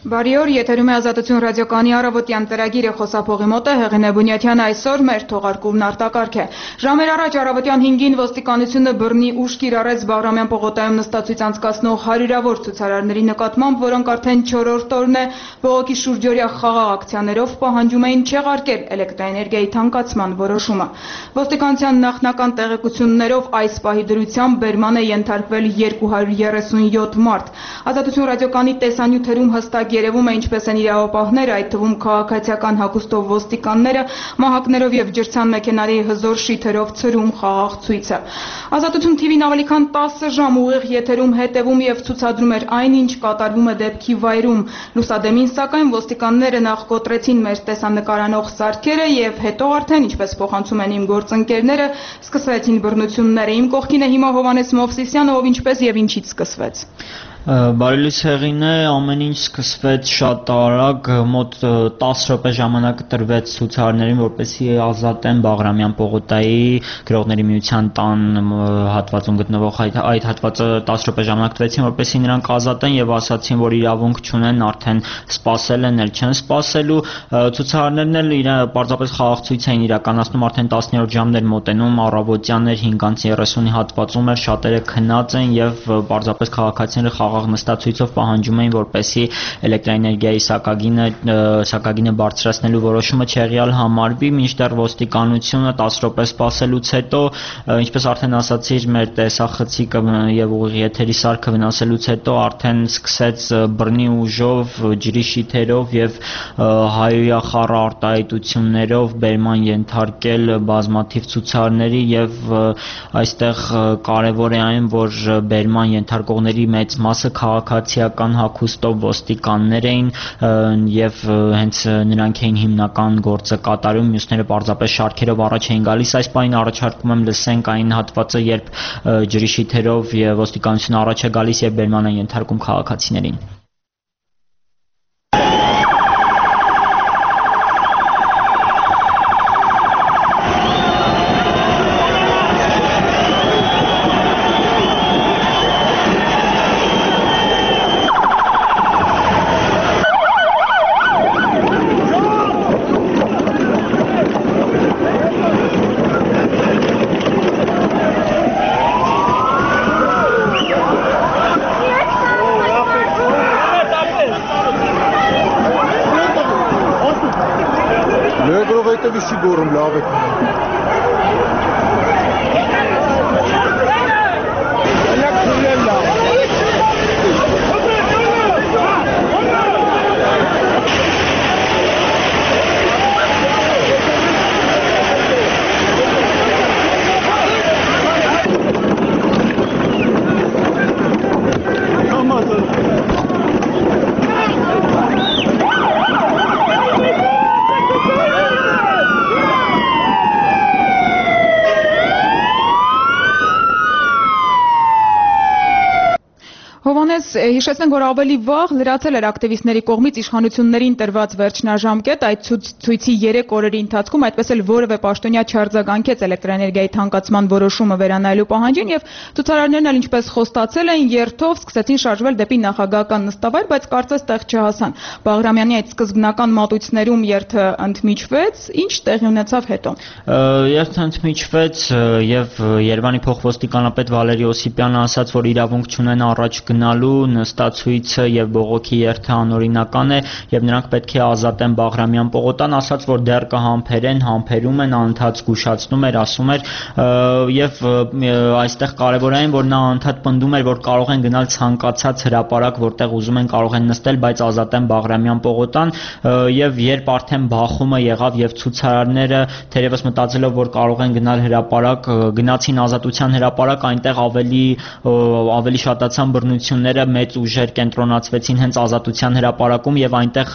Բարի օր, եթերում է Ազատություն ռադիոկայանի առավոտյան ծրագիրը, խոսափողի մոտ է Հեղինե Բունյաթյանը, այսօր մեր թողարկումն արտակարգ է։ Ժամեր առաջ առավոտյան 5-ին ոստիկանությունը բռնի ուժ կիրառեց Բաղրամյան պողոտայում նստացույց անցկացնող հարյուրավոր ցուցարարների նկատմամբ, որոնք արդեն 4-րդ օրն է բողոքի շուրջօրյա խաղաղ ակցիաներով պահանջում էին չեղարկել էլեկտրաէներգիայի թանկացման որոշումը։ Ոստիկանության նախնական տեղեկություններով այս պահի դրությամբ բերման է ենթարկվել 237 մարդ։ Ազատություն ռադիոկայանի տեսանյութերում հստակ երևում է ինչպես են իրավապահները, այդ թվում քաղաքացիական հագուստով ոստիկանները, մահակներով եւ ջրցան մեքենաների հզոր շիթերով ցրում խաղաղ ցույցը։ Ազատություն TV-ն ավելի քան 10 ժամ ուղիղ եթերում հետևում եւ ցուցադրում էր այն, ինչ կատարվում է դեպքի վայրում։ Լուսադեմին սակայն ոստիկանները նախ կոտրեցին մեր տեսանկարանող սարքերը եւ հետո արդեն, ինչպես փոխանցում են իմ գործընկերները, սկսվեցին բռնությունները։ Իմ կողքին է հիմա Հովհաննես Մովսիսյանը, ով ինչպես եւ ինչից սկսվեց։ Բարի լույս Հեղինե, ամեն ինչ սկսվեց շատ արագ, մոտ 10 րոպե ժամանակ տրվեց ցուցարարներին, որպեսզի ազատեն Բաղրամյան պողոտայի գրողների միության տան հատվածում գտնվող այդ հատվածը 10 րոպե ժամանակ տվեցին, որպեսզի նրանք ազատեն եւ ասացին, որ իրավունք չունեն, արդեն սպասել են, չեն սպասելու։ Ցուցարարներն էլ պարզապես խաղաղ ցույց էին իրականացնում, արդեն 10-րդ ժամն էր մոտենում, առավոտյան էր 5:30-ի հատվածում էր, շատերը քնած են եւ պարզապես քաղաքացիները խաղաղ նստացույցով պահանջում էին, որպեսզի էլեկտրաէներգիայի սակագինը բարձրացնելու որոշումը չեղյալ համարվի, մինչդեռ ոստիկանությունը 10 րոպե սպասելուց հետո, ինչպես արդեն ասացի, մեր տեսախցիկը եւ ուղիղ եթերի սարքը վնասելուց հետո արդեն սկսեց բռնի ուժով, ջրի շիթերով եւ հայոյախառը արտահայտություններով բերման ենթարկել բազմաթիվ ցուցարարների եւ այստեղ կարեւոր է այն, որ բերման ենթարկողների մեծ մասը քաղաքացիական հագուստով ոստիկաններ էին եւ հենց նրանք էին հիմնական գործը կատարում, մյուսները պարզապես շարքերով առաջ էին գալիս։ Այս պահին առաջարկում եմ լսենք այն հատվածը, երբ ջրի շիթերով եւ ոստիկանությունը առաջ է գալիս եւ բերման են ենթարկում քաղաքացիներին։ Հիշեցնենք, որ ավելի վաղ լրացել էր ակտիվիստների կողմից իշխանություններին տրված վերջնաժամկետ, այդ ցույցի 3 օրերի ընթացքում այդպես էլ որևէ պաշտոնյա չարձագանքեց էլեկտրաէներգիայի թանկացման որոշումը վերանայելու պահանջին եւ ցուցարարներն էլ ինչպես խոստացել էին, երթով սկսեցին շարժվել դեպի նախագահական նստավայր, բայց կարծես տեղ չհասան։ Բաղրամյանի այդ սկզբնական մատույցներում երթը ընդմիջվեց, ինչ տեղի ունեցավ հետո։ Երթը ընդմիջվեց եւ Երևանի փոխոստիկանապետ Վալերի Օսիպյանը ասաց, որ իրավունք չունեն առաջ գնալու, նստացույցը եւ բողոքի երթը անօրինական է եւ նրանք պետք է ազատեն Բաղրամյան պողոտան, ասաց, որ դեռ կհամբերեն, համբերում են, անընդհատ զգուշացնում էր, ասում էր եւ այստեղ կարեւոր է այն, որ նա անընդհատ պնդում էր, որ կարող են գնալ ցանկացած հրապարակ, որտեղ ուզում են, կարող են նստել, բայց ազատեն Բաղրամյան պողոտան եւ երբ արդեն բախումը եղավ եւ ցուցարարները թերևս մտածելով, որ կարող են գնալ հրապարակ, գնացին ազատության հրապարակ, այնտեղ ավելի շատացան բռնությունները, մեծ ուժեր կենտրոնացվեցին հենց ազատության հրապարակում եւ այնտեղ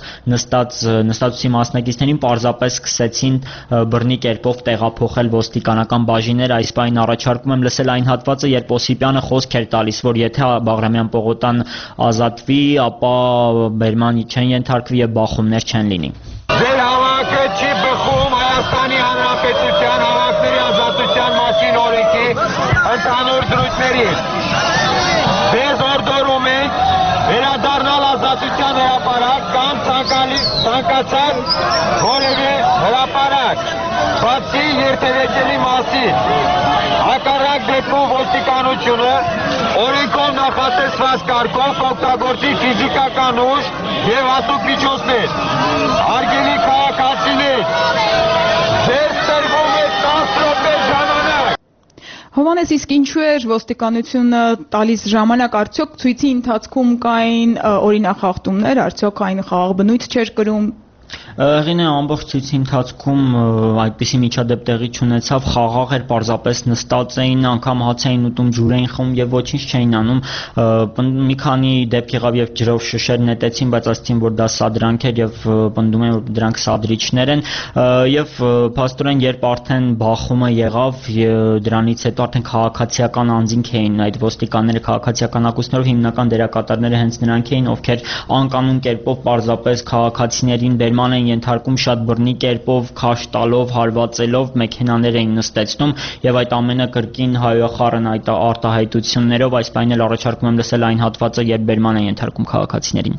նստածի մասնակիցներին պարզապես սկսեցին բռնի կերպով տեղափոխել ոստիկանական բաժիններ։ Այս պահին առաջարկում եմ լսել այն հատվածը, երբ Օսիպյանը խոսք էր տալիս, որ եթե Բաղրամյան պողոտան ազատվի, ապա բերման չեն ենթարկվի եւ բախումներ չեն լինի։ Ձեր հավաքը չի բխում Հայաստանի Հանրապետության հավաքների ազատության մասին օրենքի ընդհանուր դրույթների։ Ձեզ օրդորում ենք վերադառնալ ազատության հրապարակ կամ ցանկացած որևէ հրապարակ, բացի երթևեկելի մասին։ Հակառակ դեպքում ոստիկանությունը օրենքով նախատեսված կարգով կօգտագործի ֆիզիկական ուժ եւ հատուկ միջոցներ։ Հարգելի քաղաքացիներ, ձեզ տրվում է 10 րոպե ժամանակ։ Հովհաննես, իսկ ինչու էր ոստիկանությունը տալիս ժամանակ, արդյոք ցույցի ընթացքում կային օրինախախտումներ, արդյոք այն խաղաղ բնույթ չէր կրում։ Եղինե ամբողջ ցույցի ընթացքում այդպիսի միջադեպ տեղի չունեցավ, խաղաղ էր, պարզապես նստած էին, անգամ հաց էին ուտում, ջուր էին խմում եւ ոչինչ չէին անում։ Մի քանի դեպք եղավ, երբ ջրով շշեր նետեցին, բայց ասացին, որ դա սադրանք էր եւ պնդում են, որ դրանք սադրիչներ են եւ փաստորեն երբ արդեն բախումը եղավ, դրանից հետո արդեն քաղաքացիական անձինք էին այդ ոստիկանները, քաղաքացիական ակուսներով հիմնական դերակատարները հենց նրանք էին, ովքեր անկանոն կերպով պարզապես քաղաքացիներին բերման են ենթարկում, շատ բռնի կերպով, քաշ տալով, հարվածելով, մեքենաներ էին նստեցնում եւ այդ ամենը կրկին հայոխառն այդ արտահայտություններով այս բանը էլ առաջարկում եմ լսել այն հատվածը, երբ բերման են ենթարկում քաղաքացիներին։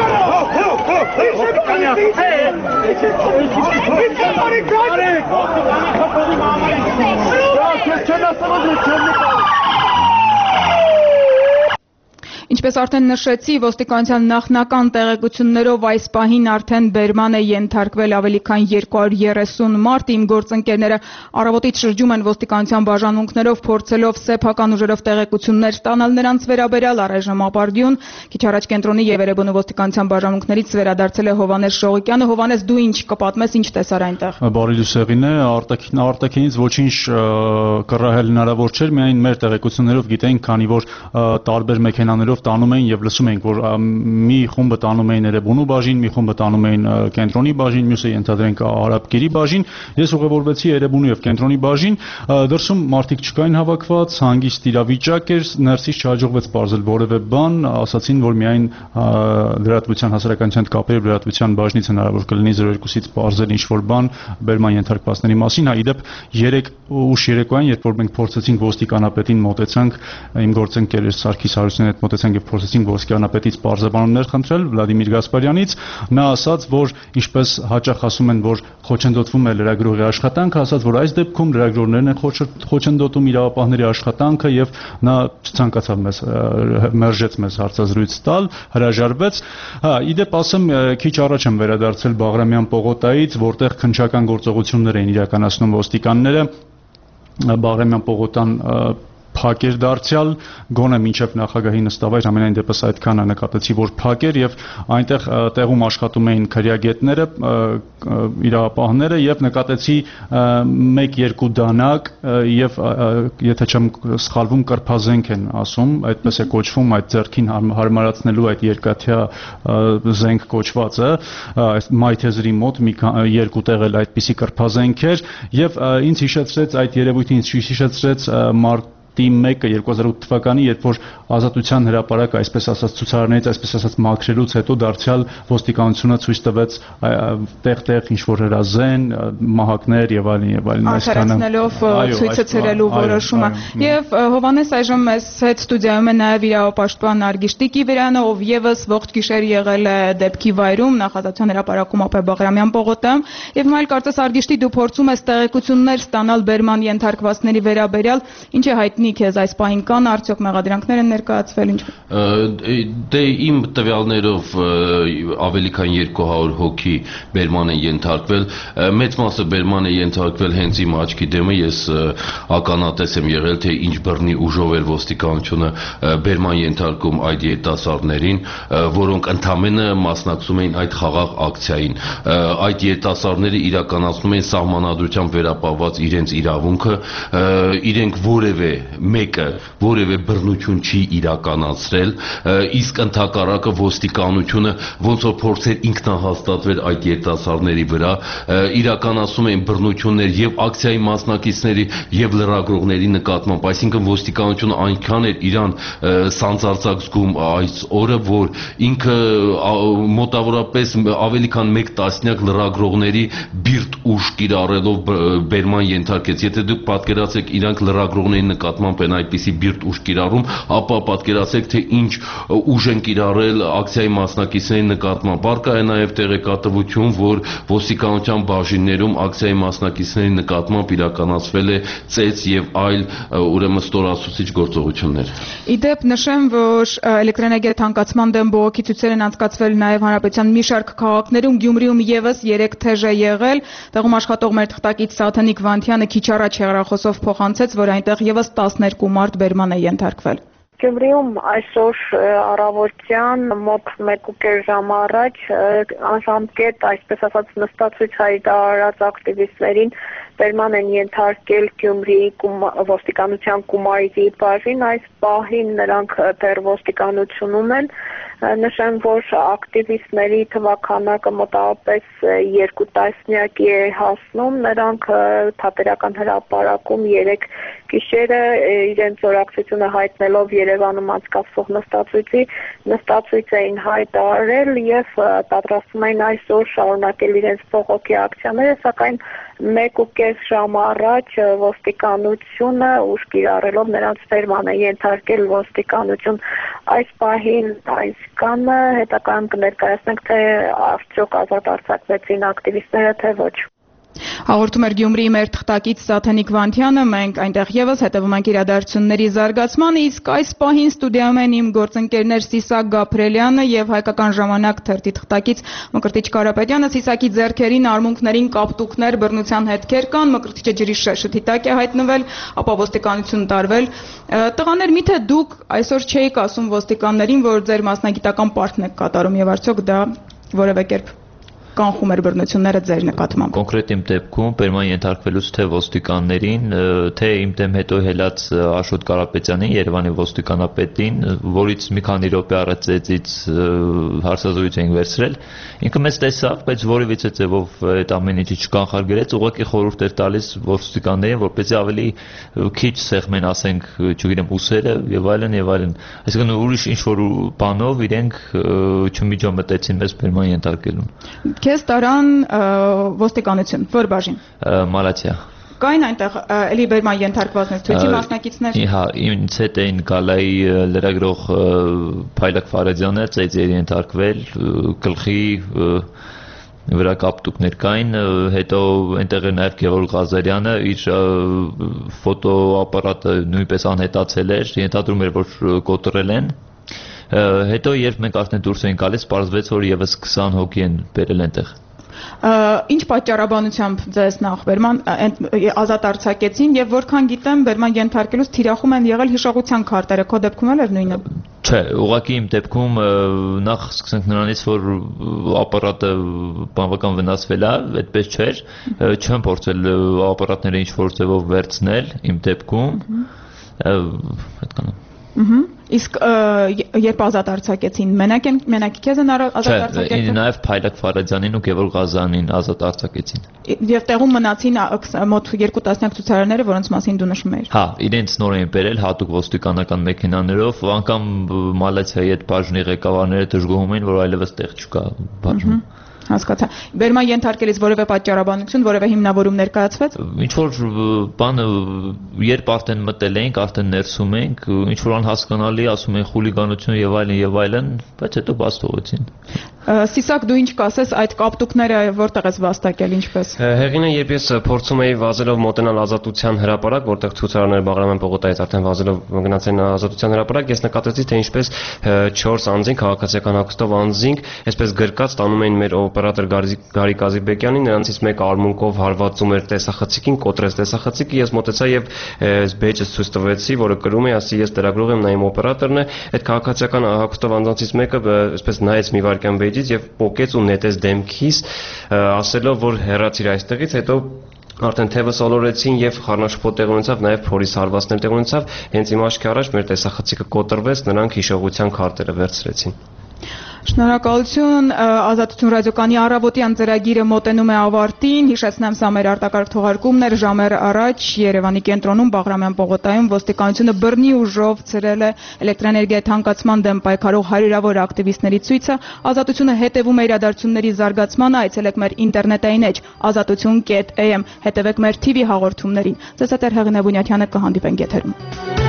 Ինչպես արդեն նշեցի, ոստիկանության նախնական տեղեկություններով այս պահին արդեն բերման է ենթարկվել ավելի քան 230 մարդ։ Իմ գործընկերները առավոտից շրջում են ոստիկանության բաժանմունքներով, փորձելով սեփական ուժերով տեղեկություններ ստանալ նրանց վերաբերյալ, առայժմ ապարդյուն։ Քիչ առաջ կենտրոնի եւ Երևանի ոստիկանության բաժանմունքներից վերադարձել է Հովհաննես Շողիկյանը։ Հովհաննես, դու ինչ կպատմես, ինչ տեսար այնտեղ։ Բարի լուսեղին է, արտաքինից ոչինչ կռահել հնարավոր չէր, միայն մեր տեղեկություններով գիտենք, քանի որ տարբեր մեքենաներով տանում էին եւ լսում էինք, որ մի խումբը տանում էին Երևանու բաժին, մի խումբը տանում էին կենտրոնի բաժին, մյուսը ենթադրենք Արաբկիրի բաժին։ Ես ուղևորվեցի Երևանու եւ կենտրոնի բաժին, դրսում մարդիկ չկային հավաքված, հանգիստ իրավիճակ էր, ներսից չհաջողվեց բարձել որևէ բան, ասացին, որ միայն լրատվության հասարակության հետ կապերի լրատվության բաժնից հնարավոր կլինի 02-ից բարձել ինչ-որ բան բերման ենթարկվածների մասին։ Հա, իդեպ 3 ուշ երեկոյան, երբ որ մենք փորձեցինք ոստիկանապետին մոտեցանք, իմ գործընկեր Սարգիս Հարությունյանի հետ մոտեցանք եւ փորձեցինք ոստիկանապետից բարձրաբանումներ խնդրել Վլադիմիր Գասպարյանից, նա ասաց, որ ինչպես հաճախ ասում են, որ խոչընդոտվում է լրագրողի աշխատանքը, ասաց, որ այս դեպքում լրագրողներն են խոչընդոտում իրավապահների աշխատանքը եւ նա չցանկացավ մեզ մերժեց մեզ հարցազրույց տալ, հրաժարվեց։ Հա, իդեպ ասեմ, քիչ առաջ եմ վերադարձել Բաղրամյան պողոտայից, որտեղ քննչական գործողություններ էին իրականացնում ոստիկանները։ Բաղրամյան պողոտան փակ էր դարձյալ, գոնե մինչև նախագահի նստավայր ամենայն դեպս այդքանը նկատեցի, որ փակ էր եւ այնտեղ տեղում աշխատում էին քրեագետները, իրավապահները եւ նկատեցի 1-2 դանակ եւ եթե չեմ սխալվում կրփազենք են ասում, այդպես է կոչվում այդ ձեռքին հարմարացնելու այդ երկաթյա զենք կոչվածը, այս մայթեզրի մոտ մի 2 տեղ էլ այդպիսի կրփազենք էր եւ ինձ հիշեցրեց այդ երևույթը, ինձ հիշեցրեց Տիմ 1-ը 2008 թվականի, երբ որ ազատության հրապարակը, այսպես ասած, ցուցարարներից, այսպես ասած, մաքրելուց հետո դարձյալ ոստիկանությունը ցույց տվեց տեղ-տեղ ինչ-որ հրազեն, մահակներ եւ այլն, արդարացնելով ցույցը ցրելու որոշումը։ Եվ Հովհաննես, այժմ մեզ հետ ստուդիայում է նաեւ իրավապաշտպան Արգիշ Տիկիվիրյանը, ով եւս ողջ գիշեր եղել է դեպքի վայրում, նախազատության հրապարակում ապա Բաղրամյան պողոտայում, եւ նայել կարծես Արգիշտի դու փորձում ես տեղեկություններ ստանալ բերման ենթարկվածների վերաբերյալ, ինչ է հայտնի քեզ այս պահին կան արդյոք մեղադրանքներ են ներկայացվել ինչ։ Դե իմ տվյալներով ավելի քան 200 հոգի բերման են ենթարկվել, մեծ մասը բերման է ենթարկվել հենց իմ աչքի դեմը, ես ականատես եմ եղել, թե ինչ բռնի ուժով էր ոստիկանությունը բերման ենթարկում այդ երիտասարդներին, որոնք ընդամենը մասնակցում էին այդ խաղաղ ակցիային։ Այդ երիտասարդները իրականացնում են սահմանադրությամբ վերապահված իրենց իրավունքը, իրենք որևէ մեկը որևէ բռնություն չի իրականացրել, իսկ ընդհակառակը ոստիկանությունը ոնց որ փորձեր ինքնահաստատվել այդ երիտասարդների վրա, իրականացում են բռնություններ եւ ակցիայի մասնակիցների եւ լրագրողների նկատմամբ, այսինքն ոստիկանությունը այնքան էր իրան սանձարձակ զգում այս օրը, որ ինքը մոտավորապես ավելի քան 1 տասնյակ լրագրողների բիրտ ուժ կիրառելով բերման ենթարկեց։ Եթե դուք պատկերացեք իրանք լրագրողների նկատմամբ նկատմամբ են այդպիսի բիրտ ուժ կիրառում, ապա պատկերացրեք, թե ինչ ուժ են կիրառել ակցիայի մասնակիցների նկատմամբ։ Առկա է նաև տեղեկատվություն, որ ոստիկանության բաժիններում ակցիայի մասնակիցների նկատմամբ իրականացվել է ծեծ եւ այլ ուրեմն ստորացուցիչ գործողություններ։ Իդեպ նշեմ, որ էլեկտրոէներգիա թանկացման դեմ բողոքի ցույցեր են անցկացվել նաև հանրապետության մի շարք քաղաքներում, Գյումրիում եւս 3 թեժ է եղել։ Տեղում աշխատող մեր թղթակից Սաթենիկ Վանթյանը քիչ առաջ հեռախոսով փոխանցեց, որ այնտեղ եւս 12 մարդ բերման է ենթարկվել։ Գյումրիում այսօր առավոտյան մոտ 1.5 ժամ առաջ անժամկետ, այսպես ասած, նստացույց հայտարարած ակտիվիստներին բերման են ենթարկել Գյումրիի ոստիկանության Կումայրի բաժին, այս պահին նրանք դեռ ոստիկանությունում են։ Նշեմ, որ ակտիվիստների թվաքանակը մոտավորապես 2 տասնյակի է հասնում, նրանք թատերական հրապարակում 3 գիշերը իրենց օրակցությունը հայտնելով Երևանում անցկացվող նստացույց էին հայտարարել եւ պատրաստվում էին այսօր շարունակել իրենց բողոքի ակցիաները, սակայն 1.5 ժամ առաջ ոստիկանությունը ուժ կիրառելով նրանց բերման է ենթարկել ոստիկանություն։ Այս պահին այս կանը հետագայում կներկայացնենք, թե արդյոք ազատ արձակվեցին ակտիվիստները, թե ոչ։ Հաղորդում էր Գյումրիի մեր թղթակից Սաթենիկ Վանթյանը, մենք այնտեղ եւս հետևում ենք իրադարձությունների զարգացմանը, իսկ այս պահին ստուդիայում են իմ գործընկերներ Սիսակ Գաբրելյանը եւ Հայկական ժամանակ թերթի թղթակից Մկրտիչ Կարապետյանը։ Սիսակի ձեռքերին արմունկներին կապտուկներ, բռնության հետքեր կան, Մկրտիչը ջրի շշթի տակ է հայտնվել, ապա ոստիկանություն տարվել։ Տղաներ, միթե դուք այսօր չէիք ասում ոստիկաններին, որ ձեր մասնագիտական պարտքն եք կատարում եւ արդյոք դա որևէ կերպ կանխում էր բռնությունները ձեր նկատմամբ։ Կոնկրետ իմ դեպքում բերման ենթարկվելուց թե ոստիկաններին, թե իմ դեմ հետո հելած Աշոտ Կարապետյանին, Երևանի ոստիկանապետին, որից մի քանի րոպե առաջ ծեծից հարցազրույց էինք վերցրել, ինքը մեզ տեսավ, բայց որևիցե ձևով այդ ամեն ինչի չկանխարգելեց, ուղղակի խորհուրդ էր տալիս ոստիկաններին, որպեսզի ավելի քիչ սեղմեն, ասենք, չգիտեմ, ուսերը եւ այլն եւ այլն։ Այսինքն ուրիշ ինչ որ բանով իրենք չմիջամտեցին մեզ բերման ենթարկելուն։ Քեզ տարան ոստիկանություն, որ բաժին։ Մալաթիա։ Կային այնտեղ էլի բերման ենթարկվածներ, ցույցի մասնակիցներ։ Հա, ինձ հետ էին Գալայի լրագրող Փայլակ Ֆարեդյանը, ծեծերի ենթարկվել, գլխի վրա կապտուկներ կային, հետո այնտեղ էր նաև Գևորգ Ղազարյանը, իր ֆոտոապարատը նույնպես անհետացել էր, ենթադրում էր, որ կոտրել են։ Հետո երբ մենք արդեն դուրս էինք գալիս, պարզվեց, որ եւս 20 հոգի են բերել այնտեղ։ Ինչ պատճառաբանությամբ ձեզ նախ բերման ազատ արձակեցին եւ որքան գիտեմ, բերման ենթարկելուց թիրախում են եղել հիշողության քարտերը, քո դեպքում էլ էր նույնը։ Չէ, ուղղակի իմ դեպքում նախ սկսենք նրանից, որ ապարատը բավական վնասվել է, այդպես չէր, չեմ փորձել ապարատները ինչ որ ձևով վերցնել իմ դեպքում, այդքանը։ Իսկ երբ ազատ արձակեցին, մենակ քեզ են ազատ արձակեցին։ Չէ, նաև Փայլակ Ֆարեդյանին ու Գևորգ Ղազարյանին ազատ արձակեցին։ Եվ տեղում մնացին մոտ 2 տասնյակ ցուցարարները, որոնց մասին դու նշում ես։ Հա, իրենց նոր էին բերել հատուկ ոստիկանական մեքենաներով, անգամ Մալաթիայի այդ բաժնի ղեկավարները դժգոհում էին, որ այլևս տեղ չկա բաժնում։ Հասկացա։ Բերման ենթարկելիս որևէ պատճառաբանություն, որևէ հիմնավորում ներկայացվեց։ Ինչ որ բանը երբ արդեն մտել էինք, արդեն ներսում էինք, ինչ որ անհասկանալի, ասում են խուլիգանություն եւ այլն, բայց հետո բաց թողեցին։ Սիսակ, դու ինչ կասես, այդ կապտուկները որտեղ ես վաստակել, ինչպես։ Հեղինը, երբ ես փորձում էի վազելով մոտենալ Ազատության հրապարակ, որտեղ ցուցարարները Բաղրամյան պողոտայից արդեն վազելով գնացին Ազատության հրապարակ, ես նկատեցի, թե ինչպես 4 անձինք, քաղաքացիական հագուստով անձինք, այսպես գրկած տանում էին մեր օպերատոր Գարիկ Ազիբեկյանին, նրանցից մեկը արմունկով հարվածում էր տեսախցիկին, կոտրեց տեսախցիկը, ես մոտեցա եւ բեյջս ցույց տվեցի, որը կրում է, ասի ես լրագրող եմ, նա իմ օպերատորն է, այդ քաղաքացիական հագուստով անձանցից մեկը այսպես նայեց մի վայրկյան բեյջից եւ պոկեց ու նետեց դեմքիս, ասելով, որ հեռացիր այստեղից, հետո արդեն թևը սոլորեցին եւ խառնաշփոթ տեղ ունեցավ, նաեւ փորիս հարվածներ տեղ ունեցավ, հենց իմ աչքի առաջ մեր տեսախցիկը կոտրվեց, նրանք հիշողության քարտերը վերցրեցին։ Շնորհակալություն, Ազատություն ռադիոկայանի առավոտյան ծրագիրը մոտենում է ավարտին, հիշեցնեմ սա մեր արտակարգ թողարկումն էր, ժամեր առաջ Երևանի կենտրոնում Բաղրամյան պողոտայում ոստիկանությունը բռնի ուժով ցրել է էլեկտրաէներգիայի թանկացման դեմ պայքարող հարյուրավոր ակտիվիստների ցույցը, Ազատությունը հետևում է իրադարձությունների զարգացմանը, այցելեք մեր ինտերնետային էջ azatutun.am, հետևեք մեր TV հաղորդումներին։ Ձեզ հետ Հեղինե Բունյաթյանը կհանդիպենք եթերում։